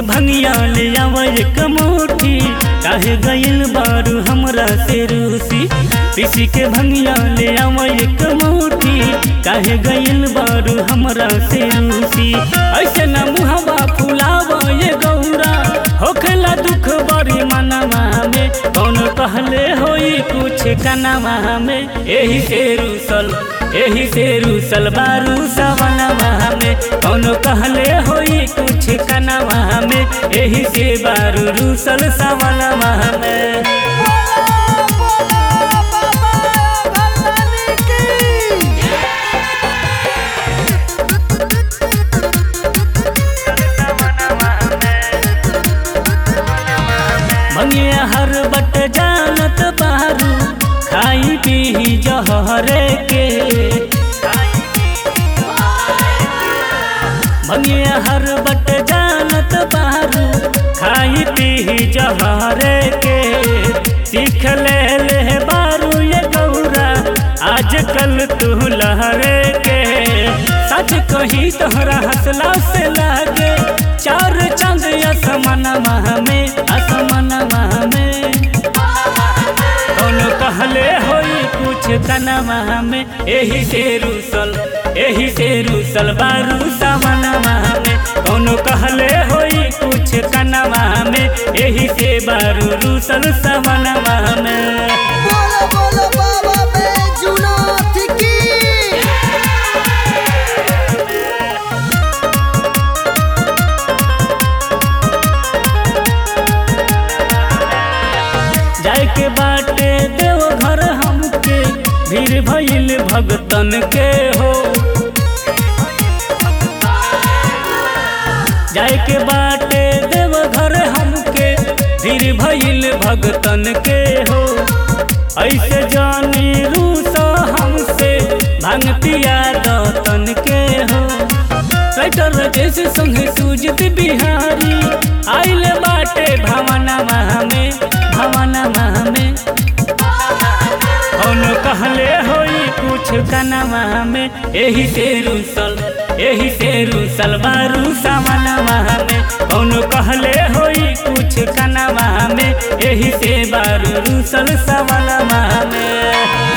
भंगिया ले आवा एक मुट्ठी, काहे गइल बारू हमरा से रूसी। पीसी के भंगिया ले आवा एक मुट्ठी, काहे गइल बारू हमरा से रूसी। ऐसे न मुहवा फुलावा ये गौरा, होखला दुख बड़ी मनवा में। कौन कहले होई कुछ कनवा में, एही से रूसल बारू सवनवा में। कौन कहले होई कुछ कनवा में, एही से बारू रूसल सवनवा में। भंगिया हर बट जानत बारू, खाई पी जहरे के। भंगिया हर बट जानत बारू, खाई पी जहरे के। सीख ले बारू ये गौरा, आजकल तू लहरे के। सच कही तोहरा हंसला से लागे, चार चंद आसमानवा में, आसमानवा में। कौन कहले होई कुछ कनवा में, एही से रूसल बारू सवनवा में। कौन कहले होई कुछ कनवा में, एही से बारू रूसल सवनवा में। बोलो बोलो बाबा बैजूनाथ की। जाए के बाटे देव घर हमके, भीड़ भइल भगतन के हो। जाए के बाटे देव घर हमके, भीड़ भइल भगतन के हो। ऐसे जानी रूसा हमसे, भांग पिया दतन के हो। राइटर जैसे संगे सूझत बिहारी, आइल बाटे भवनवा में, भवनवा में। कौन कहले होई कुछ कनवा में, एही से रूसल बारू सवनवा में। कौन कहले होई कुछ कनवा में, एही से बारू रूसल सवनवा में।